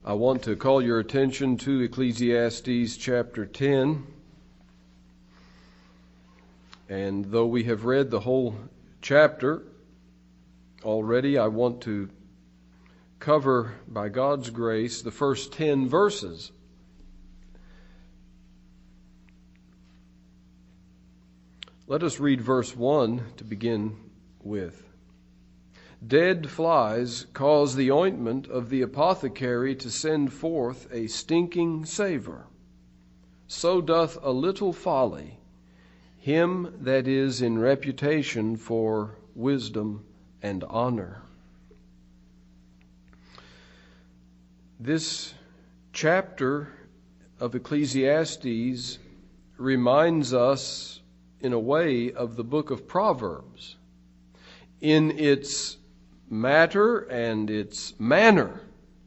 I want to call your attention to Ecclesiastes chapter 10. And though we have read the whole chapter already, I want to cover, by God's grace, the first 10 verses. Let us read verse 1 to begin with. Dead flies cause the ointment of the apothecary to send forth a stinking savor. So doth a little folly him that is in reputation for wisdom and honor. This chapter of Ecclesiastes reminds us, in a way, of the book of Proverbs in its matter and its manner,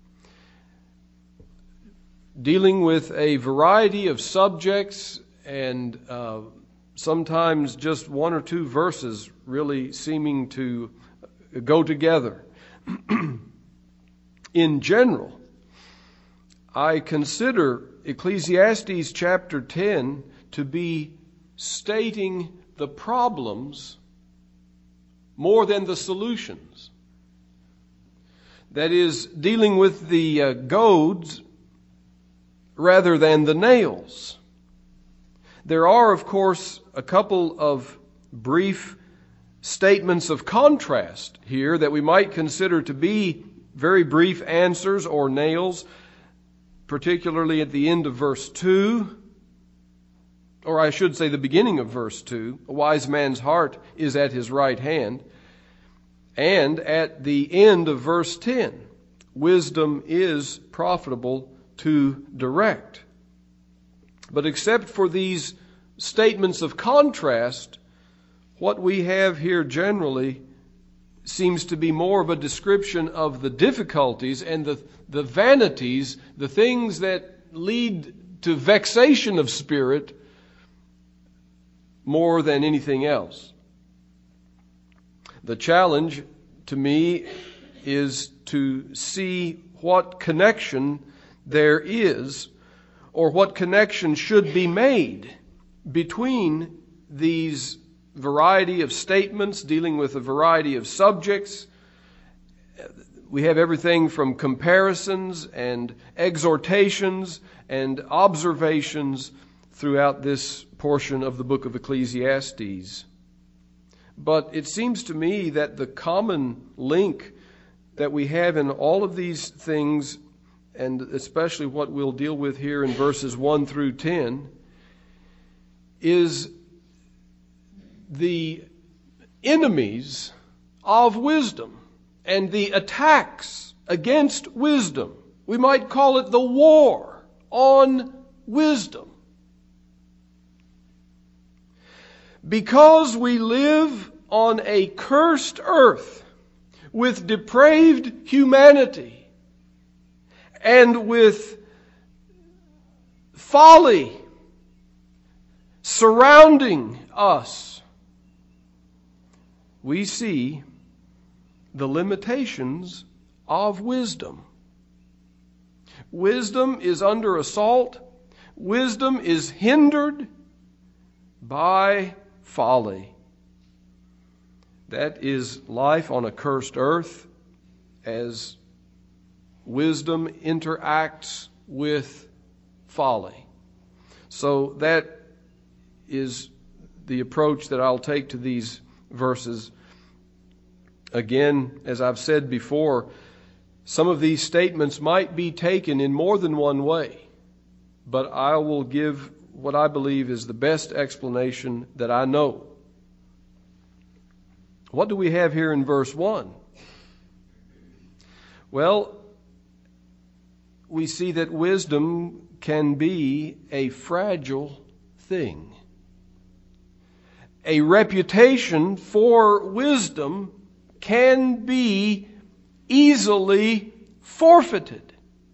dealing with a variety of subjects and sometimes just one or two verses really seeming to go together. In general, I consider Ecclesiastes chapter 10 to be stating the problems more than the solutions. That is, dealing with the goads rather than the nails. There are, of course, a couple of brief statements of contrast here that we might consider to be very brief answers or nails, particularly at the end of verse 2, or I should say the beginning of verse 2, a wise man's heart is at his right hand. And at the end of verse 10, wisdom is profitable to direct. But except for these statements of contrast, what we have here generally seems to be more of a description of the difficulties and the vanities, the things that lead to vexation of spirit more than anything else. The challenge to me is to see what connection there is, or what connection should be made between these variety of statements dealing with a variety of subjects. We have everything from comparisons and exhortations and observations throughout this portion of the book of Ecclesiastes. But it seems to me that the common link that we have in all of these things, and especially what we'll deal with here in verses 1 through 10, is the enemies of wisdom and the attacks against wisdom. We might call it the war on wisdom. Because we live on a cursed earth with depraved humanity and with folly surrounding us, we see the limitations of wisdom. Wisdom is under assault. Wisdom is hindered by folly. That is life on a cursed earth as wisdom interacts with folly. So that is the approach that I'll take to these verses. Again, as I've said before, some of these statements might be taken in more than one way, but I will give what I believe is the best explanation that I know. What do we have here in verse 1? Well, we see that wisdom can be a fragile thing. A reputation for wisdom can be easily forfeited.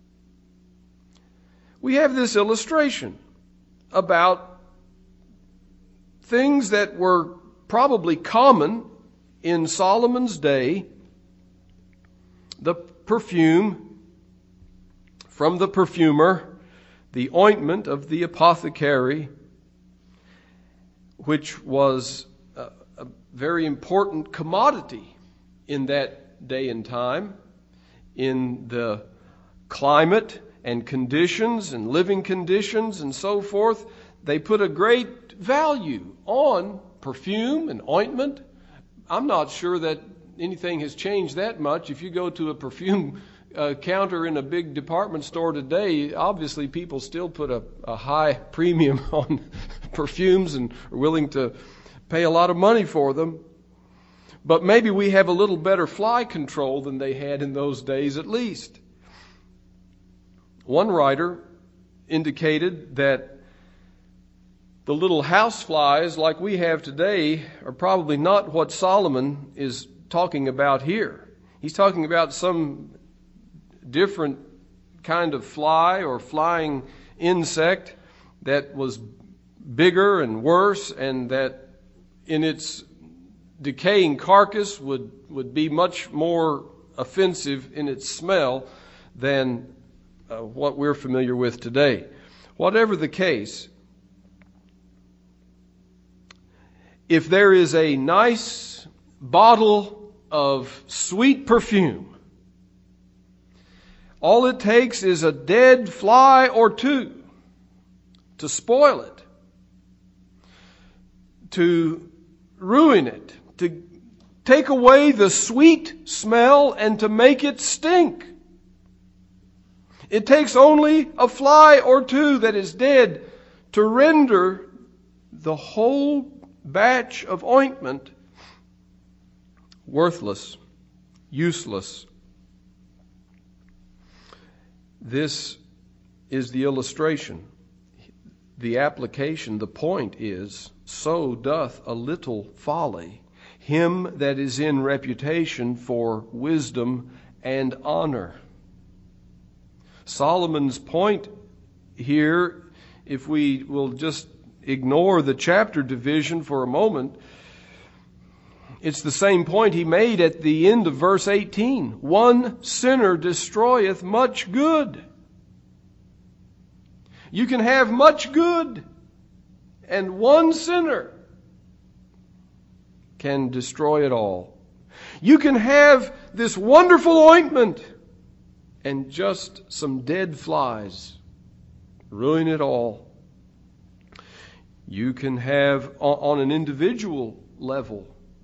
We have this illustration about things that were probably common in Solomon's day. The perfume from the perfumer, the ointment of the apothecary, which was a very important commodity in that day and time, in the climate and conditions and living conditions and so forth. They put a great value on perfume and ointment. I'm not sure that anything has changed that much. If you go to a perfume counter in a big department store today, obviously people still put a high premium on perfumes and are willing to pay a lot of money for them. But maybe we have a little better fly control than they had in those days at least. One writer indicated that the little house flies like we have today are probably not what Solomon is talking about here. He's talking about some different kind of fly or flying insect that was bigger and worse, and that in its decaying carcass would be much more offensive in its smell than what we're familiar with today. Whatever the case, if there is a nice bottle of sweet perfume, all it takes is a dead fly or two to spoil it, to ruin it, to take away the sweet smell and to make it stink. It takes only a fly or two that is dead to render the whole batch of ointment worthless, useless. This is the illustration. The application, the point is, so doth a little folly him that is in reputation for wisdom and honor. Solomon's point here, if we will just ignore the chapter division for a moment, it's the same point he made at the end of verse 18. One sinner destroyeth much good. You can have much good, and one sinner can destroy it all. You can have this wonderful ointment, and just some dead flies ruin it all. You can have, on an individual level,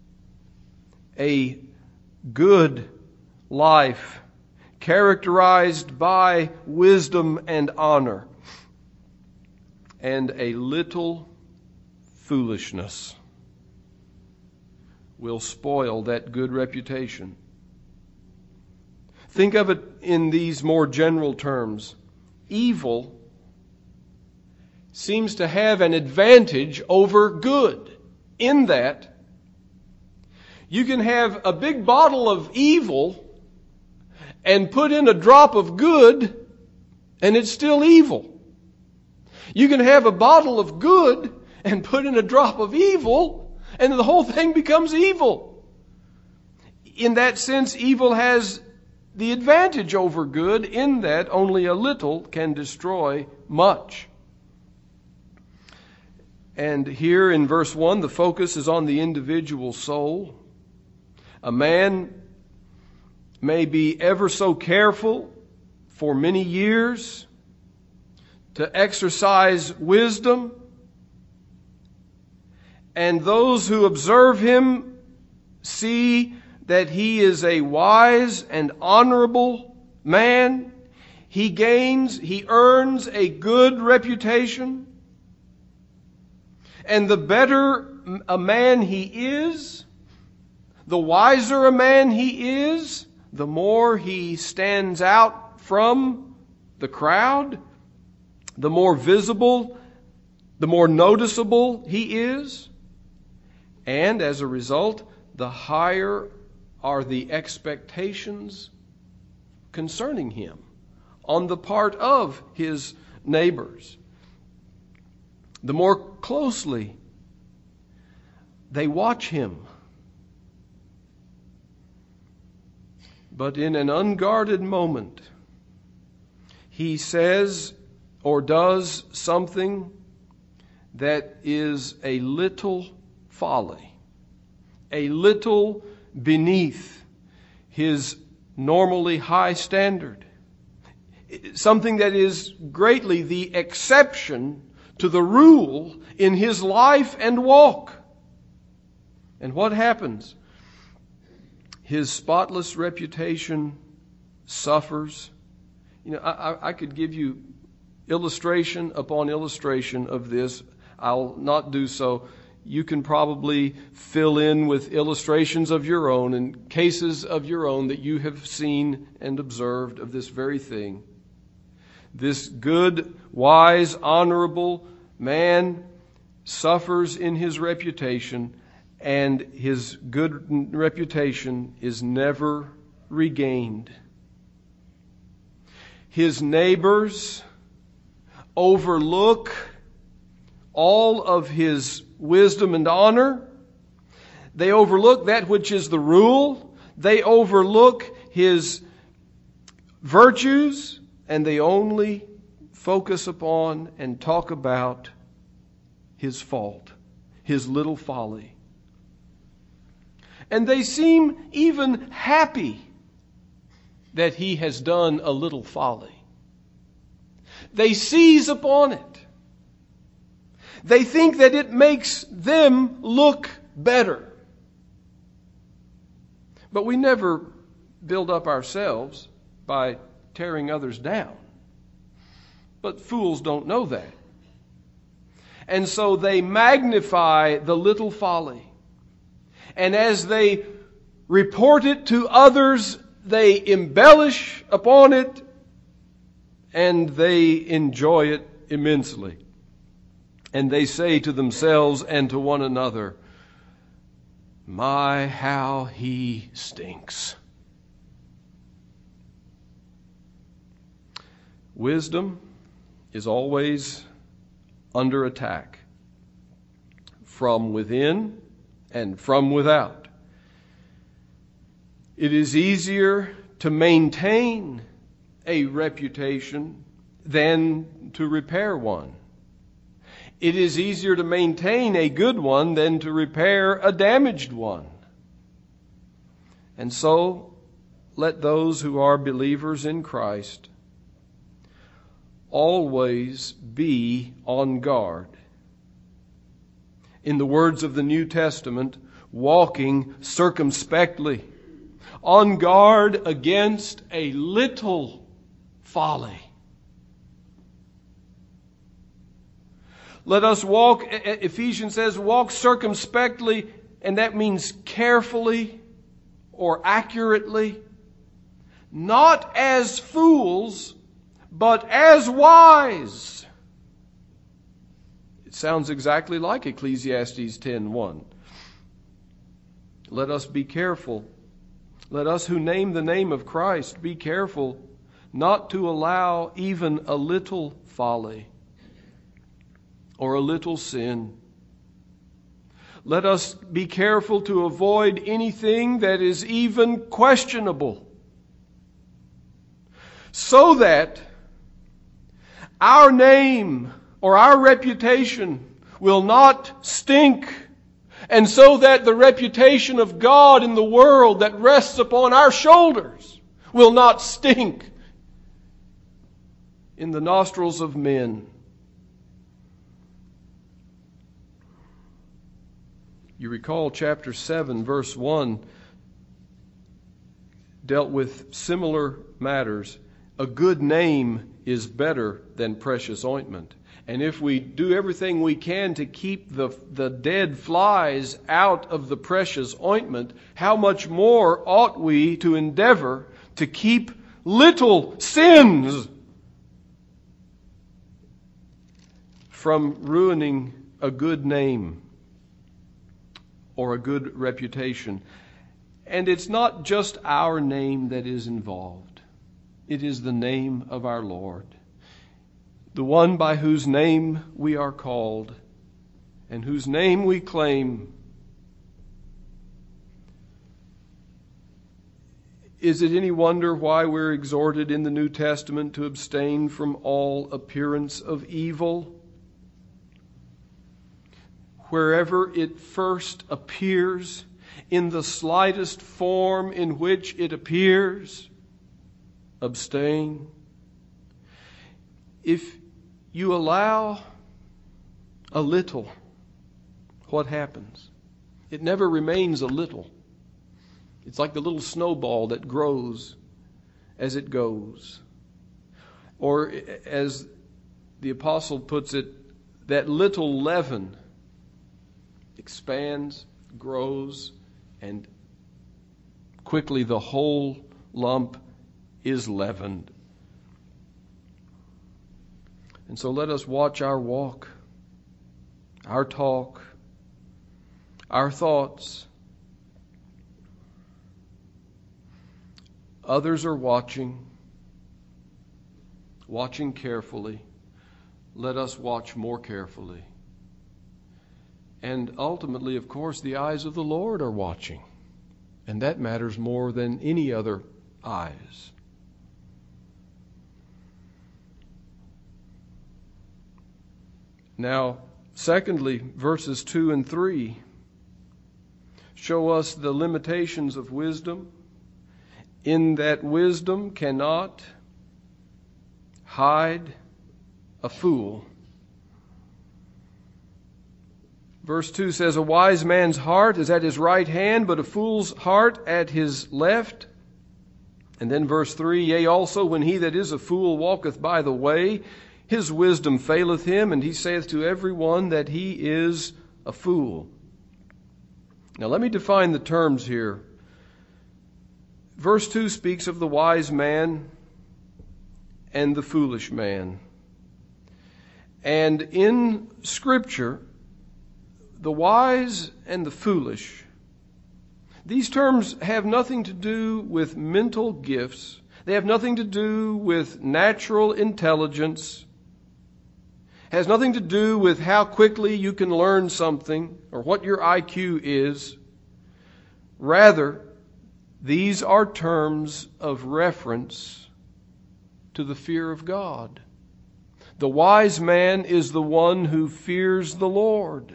a good life characterized by wisdom and honor, and a little foolishness will spoil that good reputation. Think of it in these more general terms. Evil seems to have an advantage over good in that you can have a big bottle of evil and put in a drop of good, and it's still evil. You can have a bottle of good and put in a drop of evil, and the whole thing becomes evil. In that sense, evil has the advantage over good in that only a little can destroy much. And here in verse 1, the focus is on the individual soul. A man may be ever so careful for many years to exercise wisdom, and those who observe him see that he is a wise and honorable man. He earns a good reputation. And the better a man he is, the wiser a man he is, the more he stands out from the crowd, the more visible, the more noticeable he is. And as a result, the higher are the expectations concerning him on the part of his neighbors. The more closely they watch him. But in an unguarded moment, he says or does something that is a little folly, a little beneath his normally high standard, something that is greatly the exception to the rule in his life and walk. And what happens? His spotless reputation suffers. I could give you illustration upon illustration of this. I'll not do so. You can probably fill in with illustrations of your own and cases of your own that you have seen and observed of this very thing. This good, wise, honorable man suffers in his reputation, and his good reputation is never regained. His neighbors overlook all of his wisdom and honor. They overlook that which is the rule. They overlook his virtues, and they only focus upon and talk about his fault, his little folly. And they seem even happy that he has done a little folly. They seize upon it. They think that it makes them look better. But we never build up ourselves by tearing others down. But fools don't know that. And so they magnify the little folly. And as they report it to others, they embellish upon it, and they enjoy it immensely. And they say to themselves and to one another, "My, how he stinks." Wisdom is always under attack from within and from without. It is easier to maintain a reputation than to repair one. It is easier to maintain a good one than to repair a damaged one. And so, let those who are believers in Christ always be on guard. In the words of the New Testament, walking circumspectly, on guard against a little folly. Let us walk, Ephesians says, walk circumspectly, and that means carefully or accurately, not as fools, but as wise. It sounds exactly like Ecclesiastes 10:1. Let us be careful. Let us who name the name of Christ be careful not to allow even a little folly or a little sin. Let us be careful to avoid anything that is even questionable, so that our name or our reputation will not stink, and so that the reputation of God in the world that rests upon our shoulders will not stink in the nostrils of men. You recall chapter 7, verse 1 dealt with similar matters. A good name is better than precious ointment. And if we do everything we can to keep the dead flies out of the precious ointment, how much more ought we to endeavor to keep little sins from ruining a good name or a good reputation. And it's not just our name that is involved. It is the name of our Lord, the one by whose name we are called and whose name we claim. Is it any wonder why we're exhorted in the New Testament to abstain from all appearance of evil? Wherever it first appears, in the slightest form in which it appears, abstain. If you allow a little, what happens? It never remains a little. It's like the little snowball that grows as it goes. Or as the apostle puts it, that little leaven expands, grows, and quickly the whole lump is leavened. And so let us watch our walk, our talk, our thoughts. Others are watching carefully. Let us watch more carefully. And ultimately, of course, the eyes of the Lord are watching. And that matters more than any other eyes. Now, secondly, verses 2 and 3 show us the limitations of wisdom, in that wisdom cannot hide a fool. Verse 2 says, "A wise man's heart is at his right hand, but a fool's heart at his left." And then verse 3, "Yea, also when he that is a fool walketh by the way, his wisdom faileth him, and he saith to every one that he is a fool." Now let me define the terms here. Verse 2 speaks of the wise man and the foolish man. And in Scripture, the wise and the foolish, these terms have nothing to do with mental gifts. They have nothing to do with natural intelligence. Has nothing to do with how quickly you can learn something or what your IQ is. Rather, these are terms of reference to the fear of God. The wise man is the one who fears the Lord.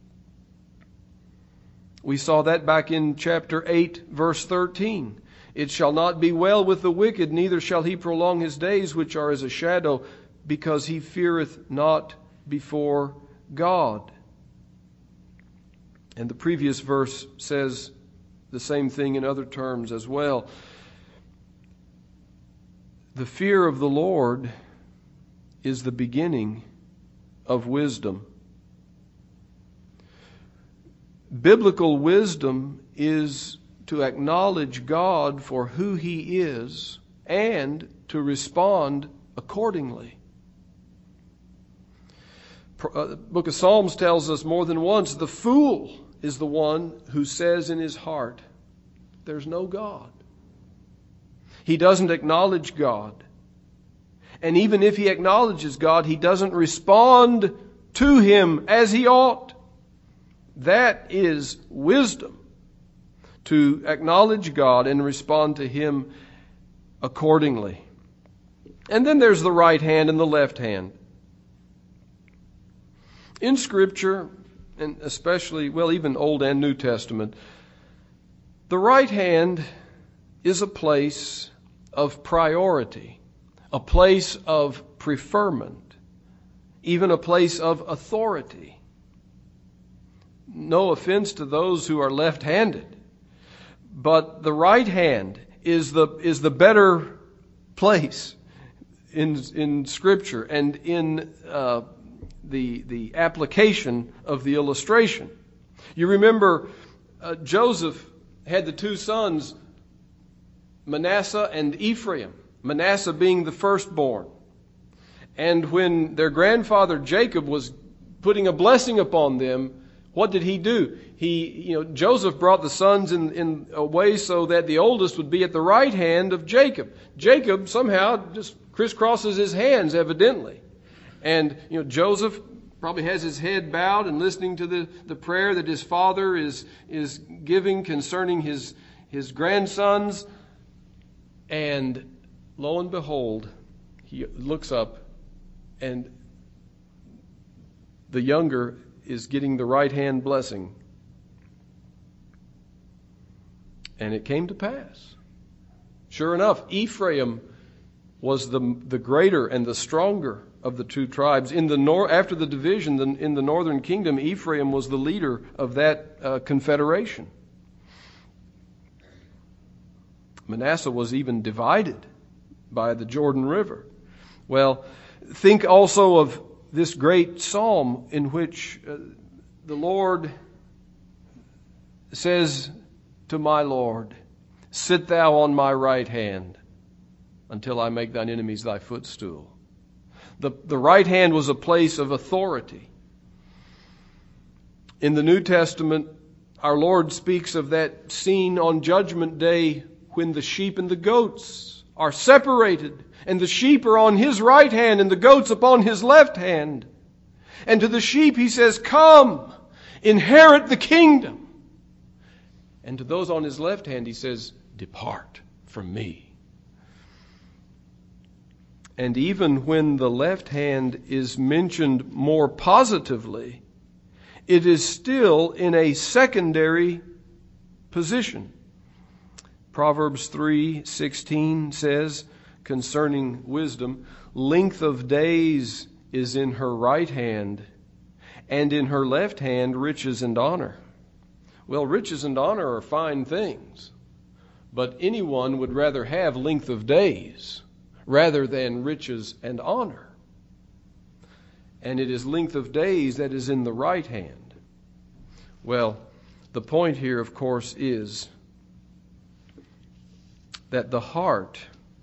We saw that back in chapter 8, verse 13. "It shall not be well with the wicked, neither shall he prolong his days, which are as a shadow, because he feareth not before God." And the previous verse says the same thing in other terms as well. The fear of the Lord is the beginning of wisdom. Biblical wisdom is to acknowledge God for who He is and to respond accordingly. The book of Psalms tells us more than once, the fool is the one who says in his heart, "There's no God." He doesn't acknowledge God. And even if he acknowledges God, he doesn't respond to Him as he ought. That is wisdom, to acknowledge God and respond to Him accordingly. And then there's the right hand and the left hand. In Scripture, and especially, well, even Old and New Testament, the right hand is a place of priority, a place of preferment, even a place of authority. No offense to those who are left-handed, but the right hand is the better place in Scripture and in the application of the illustration. You remember Joseph had the two sons, Manasseh and Ephraim. Manasseh being the firstborn. And when their grandfather Jacob was putting a blessing upon them, what did he do? Joseph brought the sons in a way so that the oldest would be at the right hand of Jacob. Jacob somehow just crisscrosses his hands, evidently. And, Joseph probably has his head bowed and listening to the prayer that his father is giving concerning his grandsons. And lo and behold, he looks up, and the younger is getting the right hand blessing. And it came to pass. Sure enough, Ephraim was the greater and the stronger of the two tribes. After the division in the northern kingdom, Ephraim was the leader of that confederation. Manasseh was even divided by the Jordan River. Well, think also of this great psalm in which the Lord says to my Lord, "Sit thou on my right hand until I make thine enemies thy footstool." The right hand was a place of authority. In the New Testament, our Lord speaks of that scene on Judgment Day when the sheep and the goats are separated, and the sheep are on His right hand and the goats upon His left hand. And to the sheep He says, "Come, inherit the kingdom." And to those on His left hand He says, "Depart from me." And even when the left hand is mentioned more positively, it is still in a secondary position. Proverbs 3:16 says concerning wisdom, "Length of days is in her right hand, and in her left hand riches and honor." Well, riches and honor are fine things, but anyone would rather have length of days rather than riches and honor. And it is length of days that is in the right hand. Well, the point here, of course, is that the heart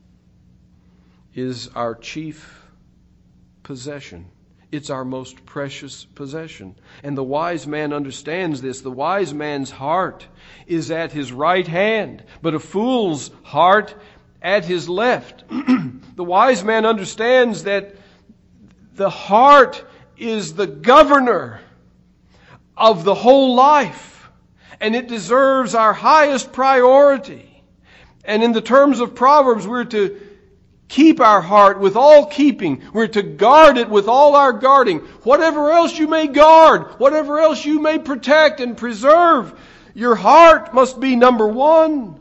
is our chief possession. It's our most precious possession. And the wise man understands this. The wise man's heart is at his right hand, but a fool's heart at his left. The wise man understands that the heart is the governor of the whole life, and it deserves our highest priority. And in the terms of Proverbs, we're to keep our heart with all keeping. We're to guard it with all our guarding. Whatever else you may guard, whatever else you may protect and preserve, your heart must be number one.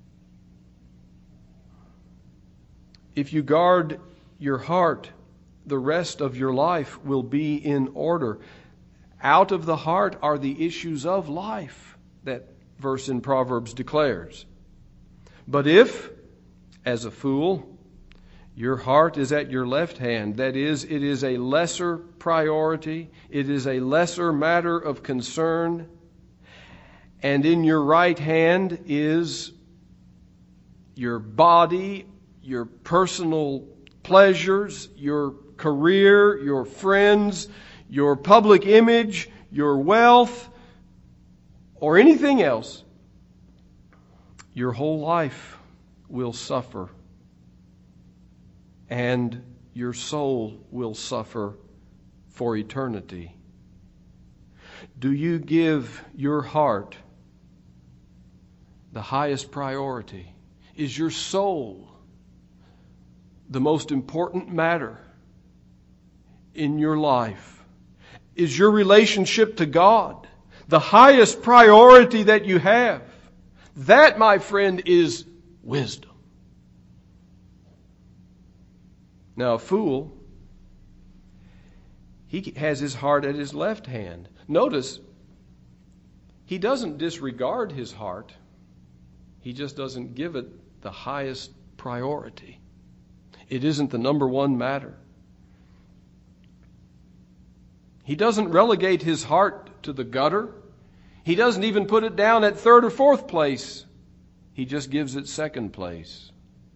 If you guard your heart, the rest of your life will be in order. Out of the heart are the issues of life, that verse in Proverbs declares. But if, as a fool, your heart is at your left hand, that is, it is a lesser priority, it is a lesser matter of concern, and in your right hand is your body, your personal pleasures, your career, your friends, your public image, your wealth, or anything else, your whole life will suffer, and your soul will suffer for eternity. Do you give your heart the highest priority? Is your soul the most important matter in your life? Is your relationship to God the highest priority that you have? That, my friend, is wisdom. Now, a fool, he has his heart at his left hand. Notice, he doesn't disregard his heart. He just doesn't give it the highest priority. It isn't the number one matter. He doesn't relegate his heart to the gutter. He doesn't even put it down at third or fourth place. He just gives it second place.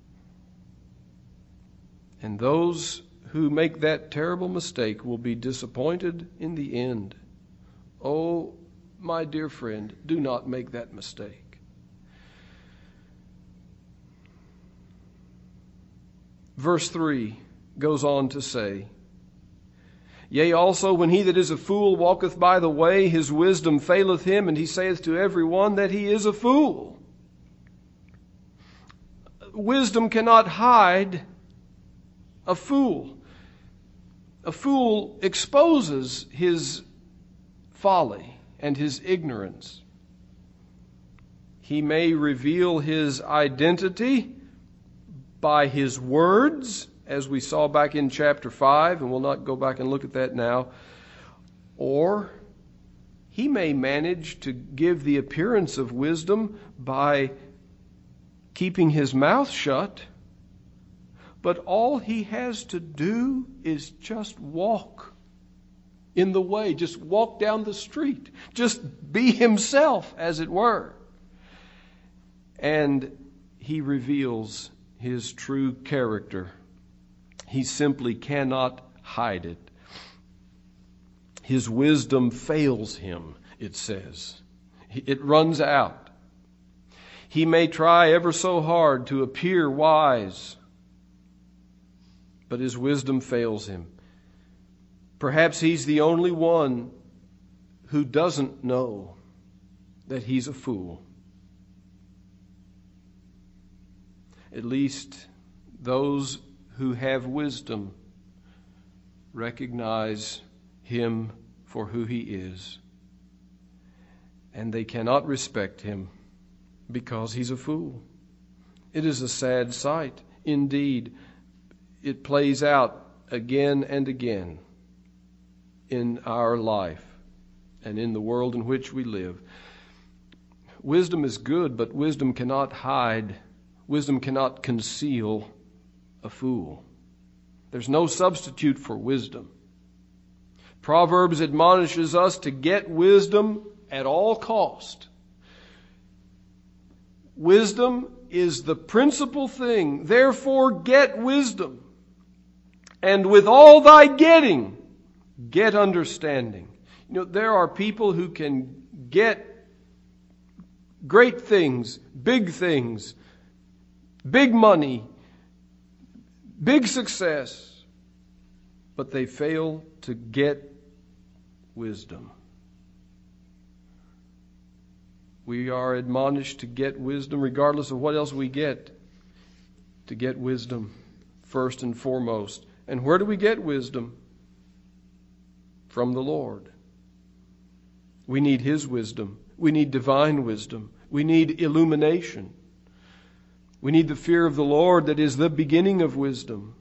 And those who make that terrible mistake will be disappointed in the end. Oh, my dear friend, do not make that mistake. Verse 3 goes on to say, "Yea, also when he that is a fool walketh by the way, his wisdom faileth him, and he saith to every one that he is a fool." wisdom cannot hide a fool. A fool exposes his folly and his ignorance. He may reveal his identity by his words, as we saw back in chapter 5, and we'll not go back and look at that now. Or he may manage to give the appearance of wisdom by keeping his mouth shut, but all he has to do is just walk in the way, just walk down the street, just be himself, as it were. And he reveals his true character. He simply cannot hide it. His wisdom fails him, it says. It runs out. He may try ever so hard to appear wise, but his wisdom fails him. Perhaps he's the only one who doesn't know that he's a fool. At least those who have wisdom recognize him for who he is. And they cannot respect him because he's a fool. It is a sad sight. Indeed, it plays out again and again in our life and in the world in which we live. Wisdom is good, but wisdom cannot hide. Wisdom cannot conceal a fool. There's no substitute for wisdom. Proverbs admonishes us to get wisdom at all cost. Wisdom is the principal thing. Therefore, get wisdom. And with all thy getting, get understanding. You know, there are people who can get great things, big money, big success, but they fail to get wisdom. We are admonished to get wisdom regardless of what else we get. To get wisdom first and foremost. And where do we get wisdom? From the Lord. We need His wisdom. We need divine wisdom. We need illumination. We need the fear of the Lord that is the beginning of wisdom.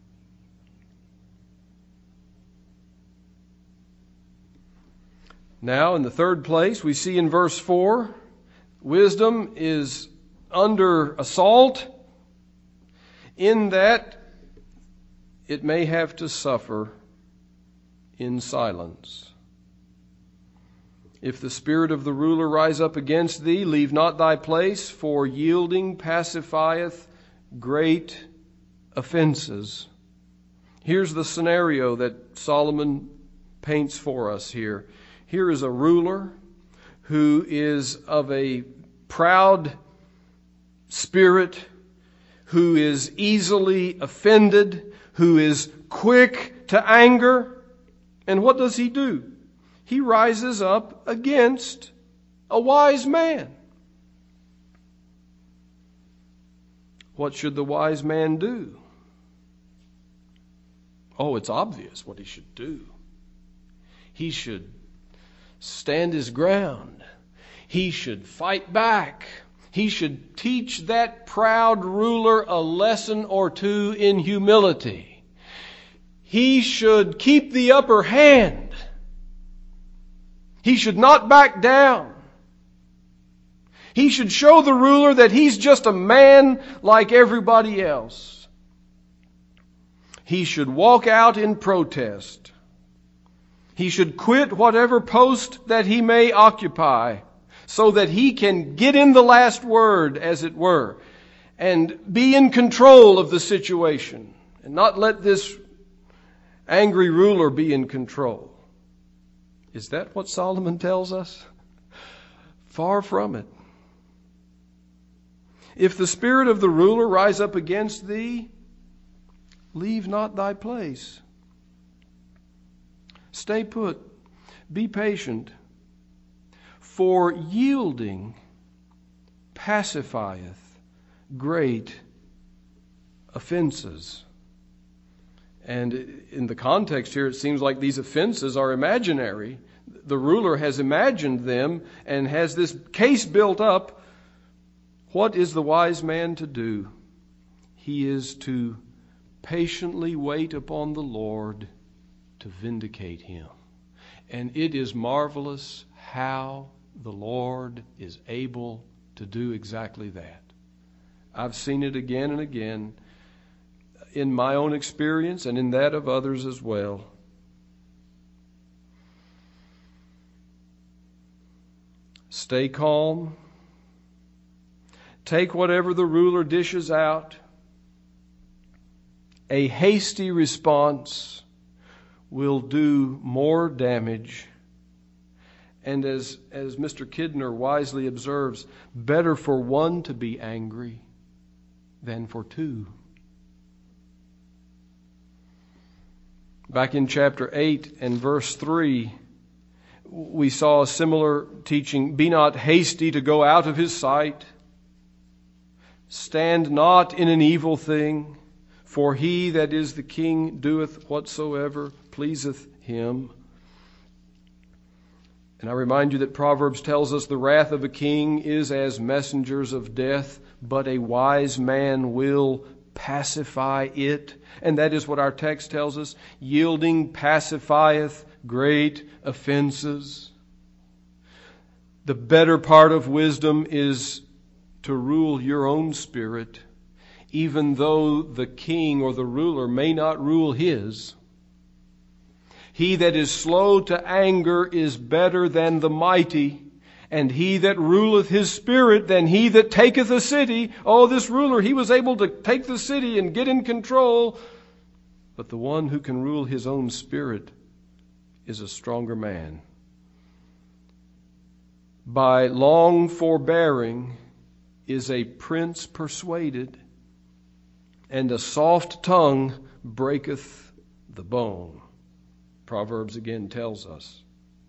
Now, in the third place, we see in verse 4, wisdom is under assault in that it may have to suffer in silence. If the spirit of the ruler rise up against thee, leave not thy place, for yielding pacifieth great offenses. Here's the scenario that Solomon paints for us here. Here is a ruler who is of a proud spirit, who is easily offended, who is quick to anger. And what does he do? He rises up against a wise man. What should the wise man do? Oh, it's obvious what he should do. He should stand his ground. He should fight back. He should teach that proud ruler a lesson or two in humility. He should keep the upper hand. He should not back down. He should show the ruler that he's just a man like everybody else. He should walk out in protest. He should quit whatever post that he may occupy so that he can get in the last word, as it were, and be in control of the situation and not let this angry ruler be in control. Is that what Solomon tells us? Far from it. If the spirit of the ruler rise up against thee, leave not thy place. Stay put. Be patient. For yielding pacifieth great offenses. And in the context here, it seems like these offenses are imaginary. The ruler has imagined them and has this case built up. What is the wise man to do? He is to patiently wait upon the Lord to vindicate him. And it is marvelous how the Lord is able to do exactly that. I've seen it again and again in my own experience and in that of others as well. Stay calm. Take whatever the ruler dishes out. A hasty response will do more damage. And as Mr. Kidner wisely observes, better for one to be angry than for two. Back in chapter 8 and verse 3, we saw a similar teaching. Be not hasty to go out of his sight. Stand not in an evil thing, for he that is the king doeth whatsoever pleaseth him. And I remind you that Proverbs tells us the wrath of a king is as messengers of death, but a wise man will pacify it. And that is what our text tells us. Yielding pacifieth great offenses. The better part of wisdom is to rule your own spirit, even though the king or the ruler may not rule his. He that is slow to anger is better than the mighty, and he that ruleth his spirit than he that taketh a city. Oh, this ruler, he was able to take the city and get in control. But the one who can rule his own spirit is a stronger man. By long forbearing is a prince persuaded, and a soft tongue breaketh the bone. Proverbs again tells us.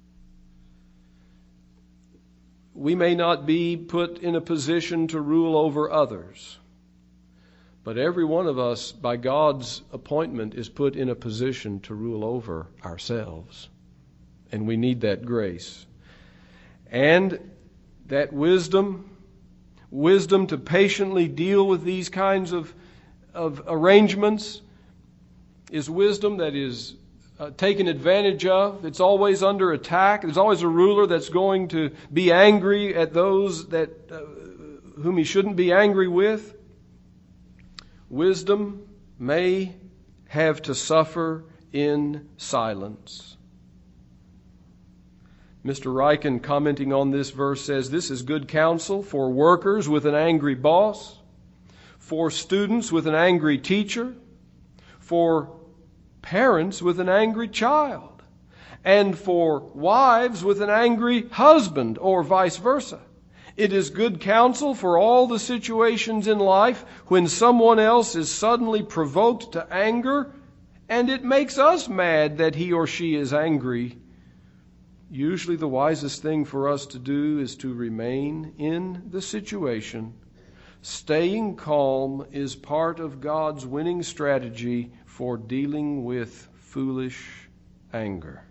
We may not be put in a position to rule over others, but every one of us, by God's appointment, is put in a position to rule over ourselves. And we need that grace. And that wisdom to patiently deal with these kinds of arrangements is wisdom that is taken advantage of. It's always under attack. There's always a ruler that's going to be angry at those that whom he shouldn't be angry with. Wisdom may have to suffer in silence. Mr. Ryken, commenting on this verse, says, this is good counsel for workers with an angry boss, for students with an angry teacher, for parents with an angry child, and for wives with an angry husband, or vice versa. It is good counsel for all the situations in life when someone else is suddenly provoked to anger, and it makes us mad that he or she is angry. Usually the wisest thing for us to do is to remain in the situation. Staying calm is part of God's winning strategy for dealing with foolish anger.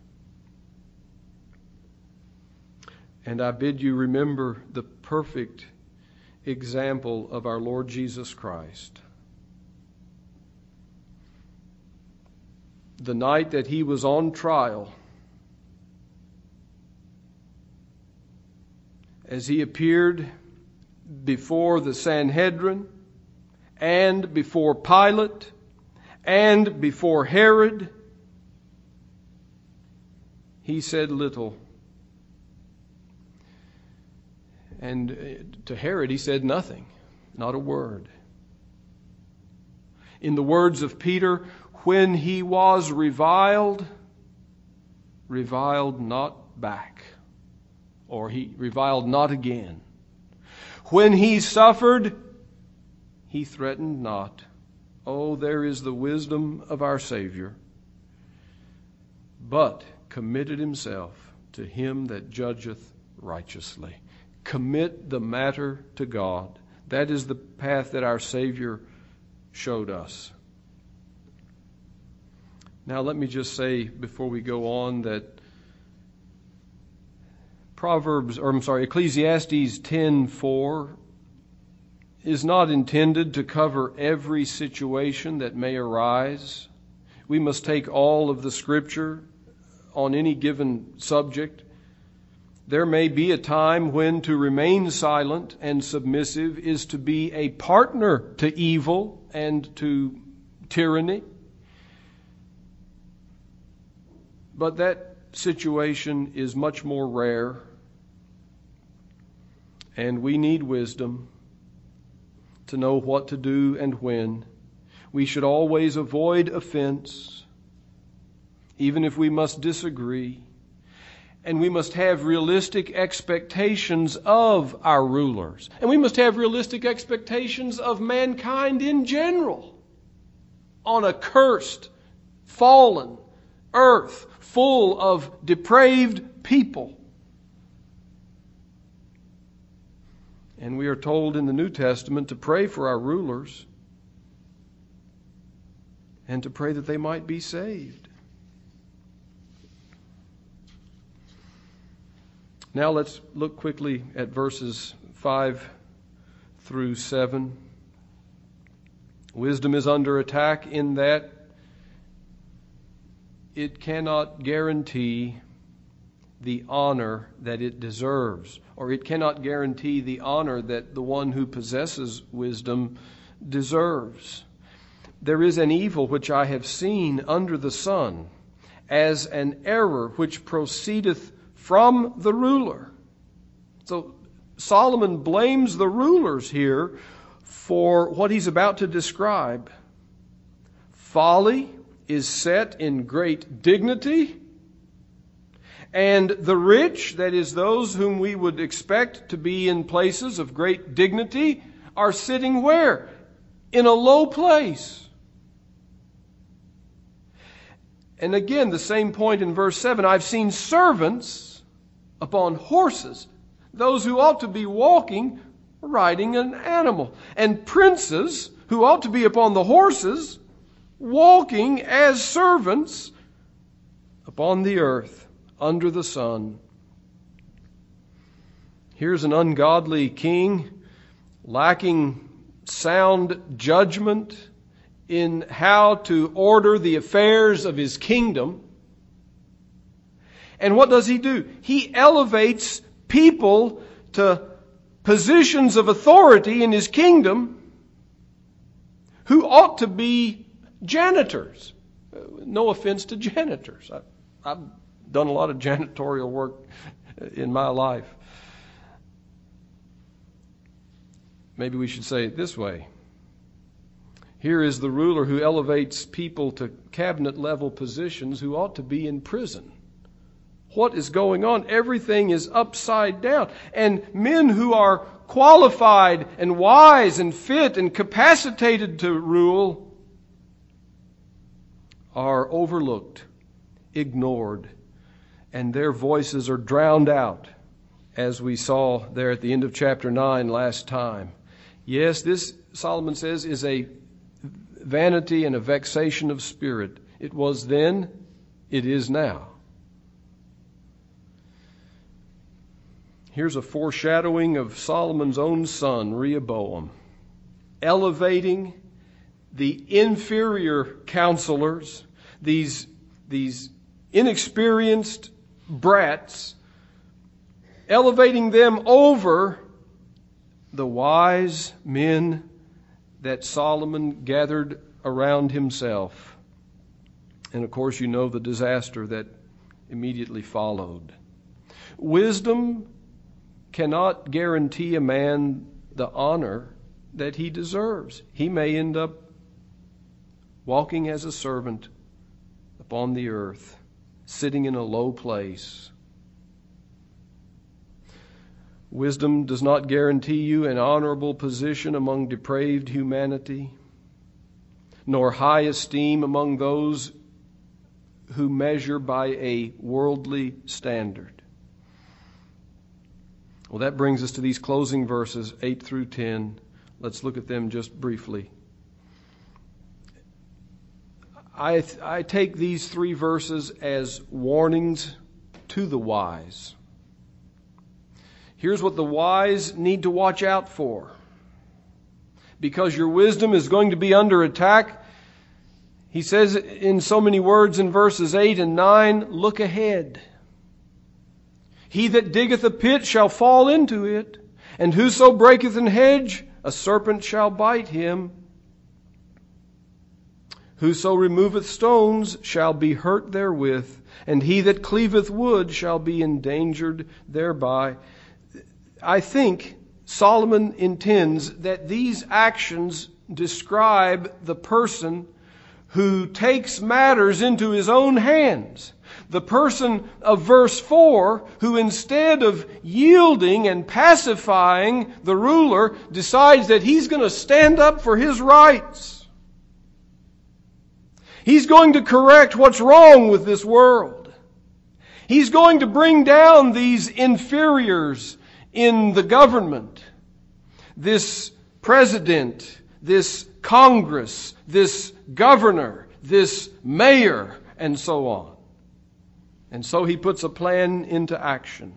And I bid you remember the perfect example of our Lord Jesus Christ. The night that he was on trial, as he appeared before the Sanhedrin and before Pilate and before Herod, he said little. And to Herod he said nothing, not a word. In the words of Peter, when he was reviled not back, or he reviled not again. When he suffered, he threatened not. Oh, there is the wisdom of our Savior. But committed himself to him that judgeth righteously. Commit the matter to God. That is the path that our Savior showed us. Now let me just say before we go on that Ecclesiastes 10:4 is not intended to cover every situation that may arise. We must take all of the Scripture on any given subject. There may be a time when to remain silent and submissive is to be a partner to evil and to tyranny. But that situation is much more rare, and we need wisdom to know what to do and when. We should always avoid offense, even if we must disagree. And we must have realistic expectations of our rulers. And we must have realistic expectations of mankind in general on a cursed, fallen earth full of depraved people. And we are told in the New Testament to pray for our rulers and to pray that they might be saved. Now let's look quickly at verses 5 through 7. Wisdom is under attack in that it cannot guarantee the honor that it deserves, or it cannot guarantee the honor that the one who possesses wisdom deserves. There is an evil which I have seen under the sun, as an error which proceedeth from the ruler. So Solomon blames the rulers here for what he's about to describe. Folly is set in great dignity, and the rich, that is those whom we would expect to be in places of great dignity, are sitting where? In a low place. And again, the same point in verse 7, I've seen servants upon horses, those who ought to be walking, riding an animal, and princes who ought to be upon the horses, walking as servants upon the earth under the sun. Here's an ungodly king lacking sound judgment in how to order the affairs of his kingdom. And what does he do? He elevates people to positions of authority in his kingdom who ought to be janitors. No offense to janitors. I've done a lot of janitorial work in my life. Maybe we should say it this way. Here is the ruler who elevates people to cabinet level positions who ought to be in prison. What is going on? Everything is upside down. And men who are qualified and wise and fit and capacitated to rule are overlooked, ignored, and their voices are drowned out, as we saw there at the end of chapter 9 last time. Yes, this, Solomon says, is a vanity and a vexation of spirit. It was then, it is now. Here's a foreshadowing of Solomon's own son, Rehoboam, elevating the inferior counselors, these inexperienced brats, elevating them over the wise men that Solomon gathered around himself. And of course, you know the disaster that immediately followed. Wisdom cannot guarantee a man the honor that he deserves. He may end up walking as a servant upon the earth, sitting in a low place. Wisdom does not guarantee you an honorable position among depraved humanity, nor high esteem among those who measure by a worldly standard. Well, that brings us to these closing verses, 8 through 10. Let's look at them just briefly. I take these 3 verses as warnings to the wise. Here's what the wise need to watch out for. Because your wisdom is going to be under attack, he says in so many words in verses 8 and 9, look ahead. He that diggeth a pit shall fall into it, and whoso breaketh an hedge, a serpent shall bite him. Whoso removeth stones shall be hurt therewith, and he that cleaveth wood shall be endangered thereby. I think Solomon intends that these actions describe the person who takes matters into his own hands. The person of verse 4 who, instead of yielding and pacifying the ruler, decides that he's going to stand up for his rights. He's going to correct what's wrong with this world. He's going to bring down these inferiors in the government, this president, this Congress, this governor, this mayor, and so on. And so he puts a plan into action,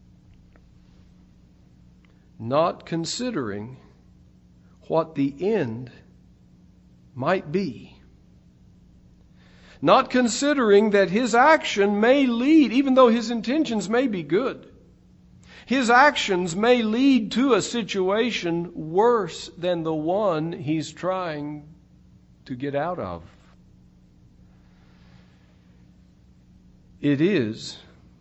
not considering what the end might be. Not considering that his action may lead, even though his intentions may be good, his actions may lead to a situation worse than the one he's trying to get out of. It is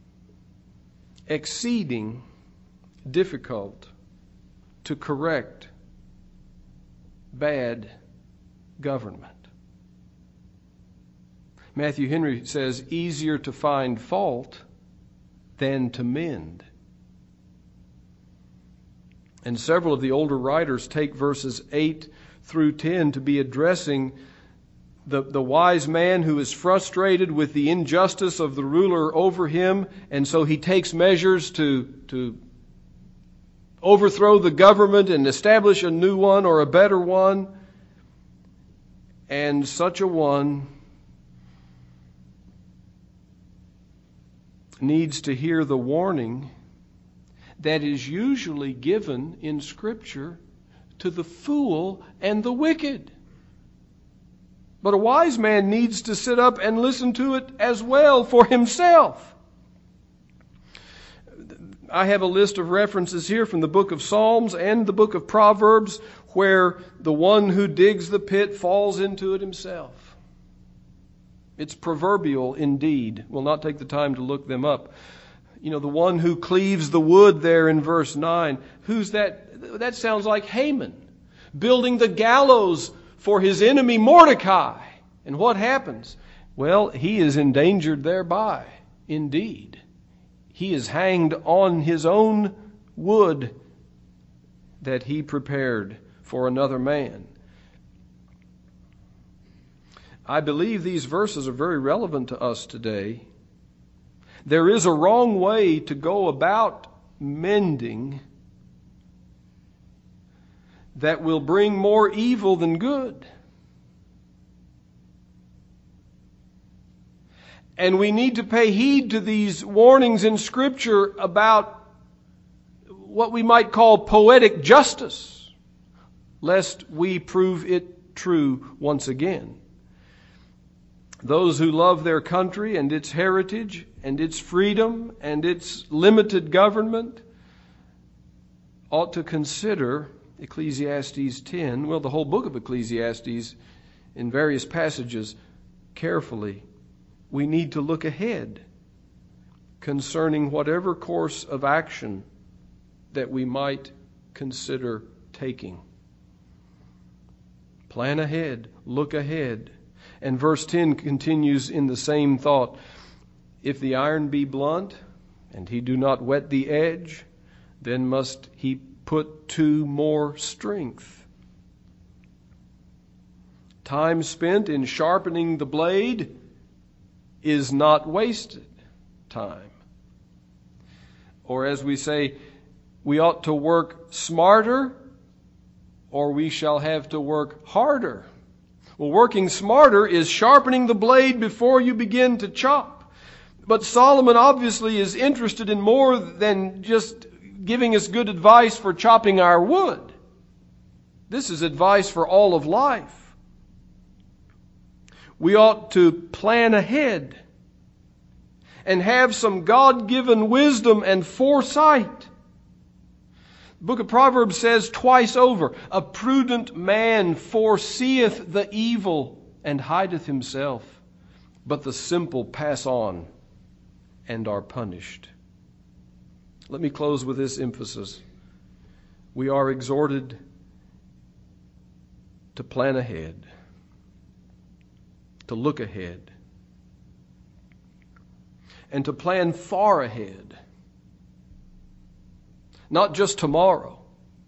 exceeding difficult to correct bad government. Matthew Henry says, easier to find fault than to mend. And several of the older writers take verses 8 through 10 to be addressing the wise man who is frustrated with the injustice of the ruler over him, and so he takes measures to overthrow the government and establish a new one or a better one. And such a one needs to hear the warning that is usually given in Scripture to the fool and the wicked. But a wise man needs to sit up and listen to it as well for himself. I have a list of references here from the book of Psalms and the book of Proverbs where the one who digs the pit falls into it himself. It's proverbial indeed. We'll not take the time to look them up. You know, the one who cleaves the wood there in verse 9. Who's that? That sounds like Haman, building the gallows for his enemy Mordecai. And what happens? Well, he is endangered thereby. Indeed. He is hanged on his own wood that he prepared for another man. I believe these verses are very relevant to us today. There is a wrong way to go about mending that will bring more evil than good. And we need to pay heed to these warnings in Scripture about what we might call poetic justice, lest we prove it true once again. Those who love their country and its heritage and its freedom and its limited government ought to consider Ecclesiastes 10, well, the whole book of Ecclesiastes in various passages carefully. We need to look ahead concerning whatever course of action that we might consider taking. Plan ahead, look ahead. And verse 10 continues in the same thought. If the iron be blunt, and he do not whet the edge, then must he put to more strength. Time spent in sharpening the blade is not wasted time. Or as we say, we ought to work smarter, or we shall have to work harder. Well, working smarter is sharpening the blade before you begin to chop. But Solomon obviously is interested in more than just giving us good advice for chopping our wood. This is advice for all of life. We ought to plan ahead and have some God-given wisdom and foresight. The book of Proverbs says twice over, a prudent man foreseeth the evil and hideth himself, but the simple pass on and are punished. Let me close with this emphasis. We are exhorted to plan ahead, to look ahead, and to plan far ahead. Not just tomorrow,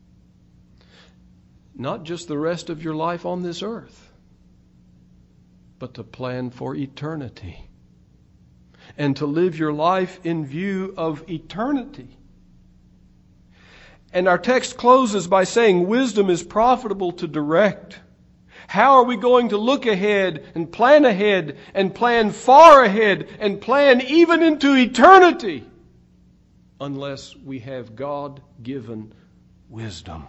not just the rest of your life on this earth, but to plan for eternity and to live your life in view of eternity. And our text closes by saying wisdom is profitable to direct. How are we going to look ahead and plan far ahead and plan even into eternity unless we have God-given wisdom?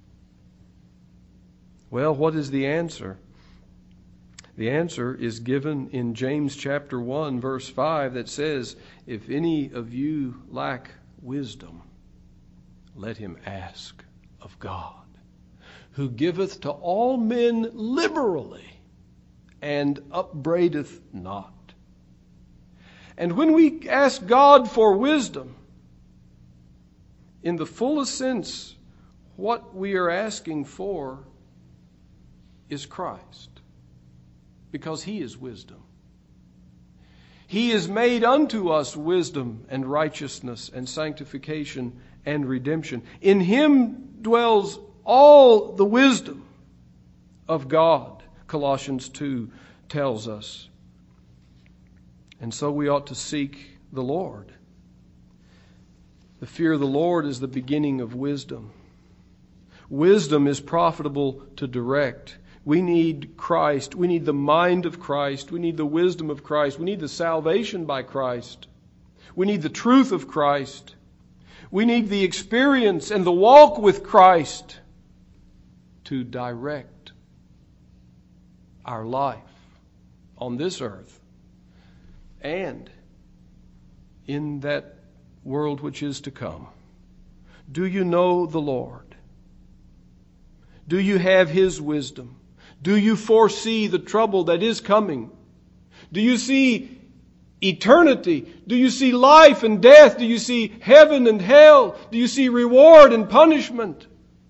Well, what is the answer? The answer is given in James chapter 1, verse 5, that says, if any of you lack wisdom, let him ask of God, who giveth to all men liberally and upbraideth not. And when we ask God for wisdom, in the fullest sense, what we are asking for is Christ, because He is wisdom. He is made unto us wisdom and righteousness and sanctification and redemption. In Him dwells all the wisdom of God, Colossians 2 tells us. And so we ought to seek the Lord. The fear of the Lord is the beginning of wisdom. Wisdom is profitable to direct. We need Christ. We need the mind of Christ. We need the wisdom of Christ. We need the salvation by Christ. We need the truth of Christ. We need the experience and the walk with Christ to direct our life on this earth and in that world which is to come. Do you know the Lord? Do you have His wisdom? Do you foresee the trouble that is coming? Do you see eternity? Do you see life and death? Do you see heaven and hell? Do you see reward and punishment?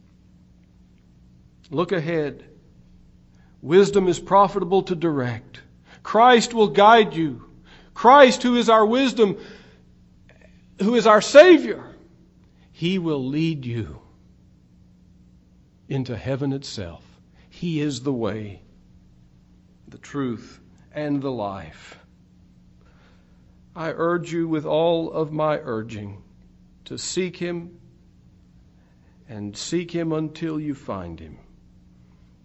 Look ahead. Wisdom is profitable to direct. Christ will guide you. Christ, who is our wisdom, who is our Savior, He will lead you into heaven itself. He is the way, the truth, and the life. I urge you with all of my urging to seek Him and seek Him until you find Him.